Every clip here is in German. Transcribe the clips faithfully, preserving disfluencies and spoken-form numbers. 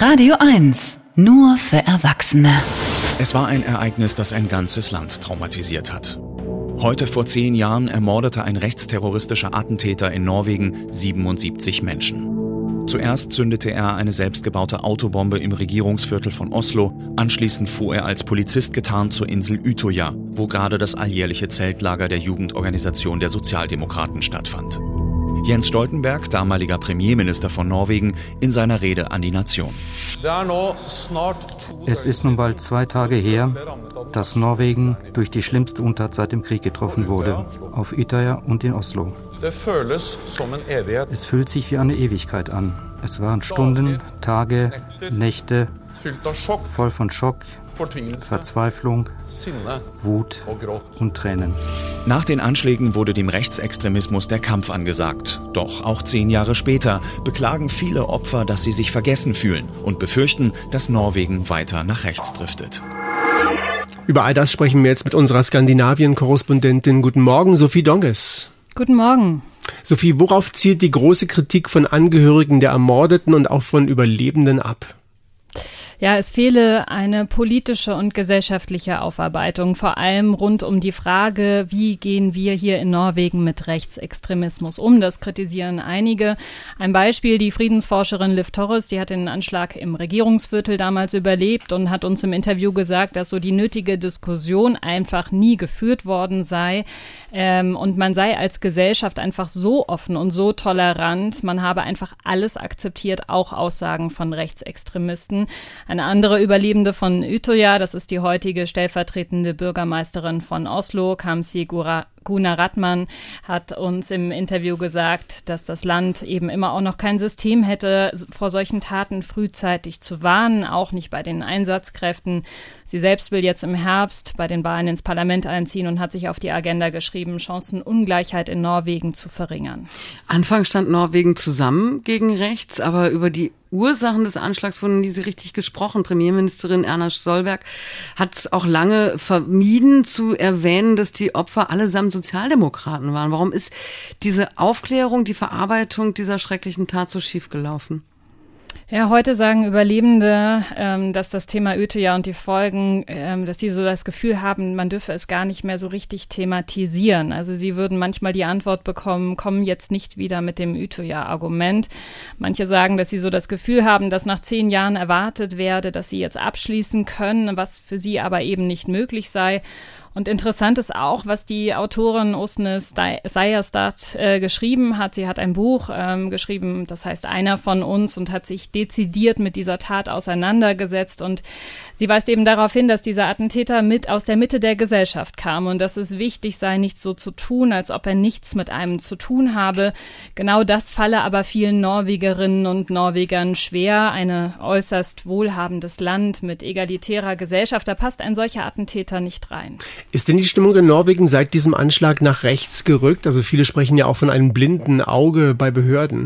Radio eins, nur für Erwachsene. Es war ein Ereignis, das ein ganzes Land traumatisiert hat. Heute vor zehn Jahren ermordete ein rechtsterroristischer Attentäter in Norwegen siebenundsiebzig Menschen. Zuerst zündete er eine selbstgebaute Autobombe im Regierungsviertel von Oslo. Anschließend fuhr er als Polizist getarnt zur Insel Utøya, wo gerade das alljährliche Zeltlager der Jugendorganisation der Sozialdemokraten stattfand. Jens Stoltenberg, damaliger Premierminister von Norwegen, in seiner Rede an die Nation. Es ist nun bald zwei Tage her, dass Norwegen durch die schlimmste Untat seit dem Krieg getroffen wurde, auf Utøya und in Oslo. Es fühlt sich wie eine Ewigkeit an. Es waren Stunden, Tage, Nächte, voll von Schock, Verzweiflung, Wut und Tränen. Nach den Anschlägen wurde dem Rechtsextremismus der Kampf angesagt. Doch auch zehn Jahre später beklagen viele Opfer, dass sie sich vergessen fühlen und befürchten, dass Norwegen weiter nach rechts driftet. Über all das sprechen wir jetzt mit unserer Skandinavien-Korrespondentin. Guten Morgen, Sophie Donges. Guten Morgen. Sophie, worauf zielt die große Kritik von Angehörigen der Ermordeten und auch von Überlebenden ab? Ja, es fehle eine politische und gesellschaftliche Aufarbeitung, vor allem rund um die Frage, wie gehen wir hier in Norwegen mit Rechtsextremismus um. Das kritisieren einige. Ein Beispiel, die Friedensforscherin Liv Torres, die hat den Anschlag im Regierungsviertel damals überlebt und hat uns im Interview gesagt, dass so die nötige Diskussion einfach nie geführt worden sei. Ähm, und man sei als Gesellschaft einfach so offen und so tolerant, man habe einfach alles akzeptiert, auch Aussagen von Rechtsextremisten. Eine andere Überlebende von Utøya, das ist die heutige stellvertretende Bürgermeisterin von Oslo, Kamzy Gunaratnam, hat uns im Interview gesagt, dass das Land eben immer auch noch kein System hätte, vor solchen Taten frühzeitig zu warnen, auch nicht bei den Einsatzkräften. Sie selbst will jetzt im Herbst bei den Wahlen ins Parlament einziehen und hat sich auf die Agenda geschrieben, Chancenungleichheit in Norwegen zu verringern. Anfangs stand Norwegen zusammen gegen rechts, aber über die Ursachen des Anschlags wurden nie so richtig gesprochen. Premierministerin Erna Solberg hat es auch lange vermieden zu erwähnen, dass die Opfer allesamt Sozialdemokraten waren. Warum ist diese Aufklärung, die Verarbeitung dieser schrecklichen Tat so schief gelaufen? Ja, heute sagen Überlebende, ähm, dass das Thema Utøya und die Folgen, ähm, dass sie so das Gefühl haben, man dürfe es gar nicht mehr so richtig thematisieren. Also sie würden manchmal die Antwort bekommen, kommen jetzt nicht wieder mit dem Utøya-Argument. Manche sagen, dass sie so das Gefühl haben, dass nach zehn Jahren erwartet werde, dass sie jetzt abschließen können, was für sie aber eben nicht möglich sei. Und interessant ist auch, was die Autorin Åsne Seierstad äh, geschrieben hat. Sie hat ein Buch ähm, geschrieben, das heißt Einer von uns, und hat sich dezidiert mit dieser Tat auseinandergesetzt. Und sie weist eben darauf hin, dass dieser Attentäter mit aus der Mitte der Gesellschaft kam und dass es wichtig sei, nicht so zu tun, als ob er nichts mit einem zu tun habe. Genau das falle aber vielen Norwegerinnen und Norwegern schwer. Ein äußerst wohlhabendes Land mit egalitärer Gesellschaft, da passt ein solcher Attentäter nicht rein. Ist denn die Stimmung in Norwegen seit diesem Anschlag nach rechts gerückt? Also viele sprechen ja auch von einem blinden Auge bei Behörden.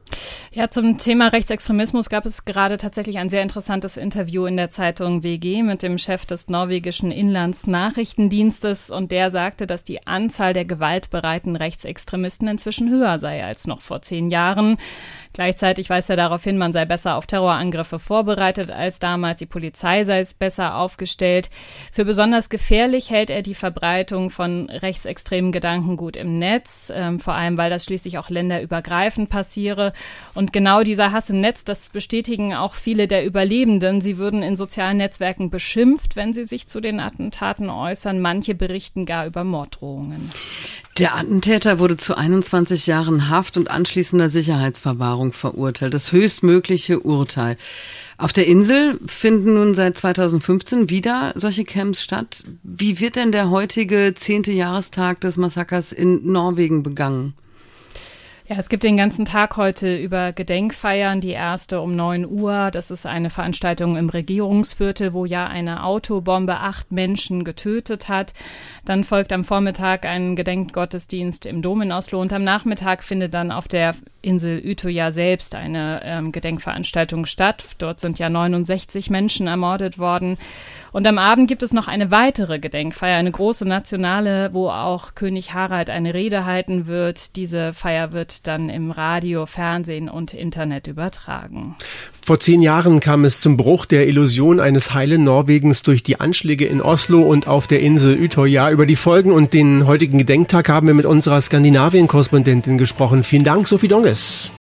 Ja, zum Thema Rechtsextremismus gab es gerade tatsächlich ein sehr interessantes Interview in der Zeitung W G mit dem Chef des norwegischen Inlandsnachrichtendienstes, und der sagte, dass die Anzahl der gewaltbereiten Rechtsextremisten inzwischen höher sei als noch vor zehn Jahren. Gleichzeitig weist er darauf hin, man sei besser auf Terrorangriffe vorbereitet als damals, die Polizei sei es besser aufgestellt. Für besonders gefährlich hält er die Verbreitung von rechtsextremen Gedankengut im Netz, ähm, vor allem weil das schließlich auch länderübergreifend passiere. Und genau dieser Hass im Netz, das bestätigen auch viele der Überlebenden. Sie würden in sozialen Netzwerken beschimpft, wenn sie sich zu den Attentaten äußern. Manche berichten gar über Morddrohungen. Der Attentäter wurde zu einundzwanzig Jahren Haft und anschließender Sicherheitsverwahrung verurteilt. Das höchstmögliche Urteil. Auf der Insel finden nun seit zweitausendfünfzehn wieder solche Camps statt. Wie wird denn der heutige zehnte Jahrestag des Massakers in Norwegen begangen? Ja, es gibt den ganzen Tag heute über Gedenkfeiern. Die erste um neun Uhr. Das ist eine Veranstaltung im Regierungsviertel, wo ja eine Autobombe acht Menschen getötet hat. Dann folgt am Vormittag ein Gedenkgottesdienst im Dom in Oslo. Und am Nachmittag findet dann auf der Insel Utøya selbst eine ähm, Gedenkveranstaltung statt. Dort sind ja neunundsechzig Menschen ermordet worden. Und am Abend gibt es noch eine weitere Gedenkfeier, eine große nationale, wo auch König Harald eine Rede halten wird. Diese Feier wird wird dann im Radio, Fernsehen und Internet übertragen. Vor zehn Jahren kam es zum Bruch der Illusion eines heilen Norwegens durch die Anschläge in Oslo und auf der Insel Utøya. Über die Folgen und den heutigen Gedenktag haben wir mit unserer Skandinavien-Korrespondentin gesprochen. Vielen Dank, Sophie Donges.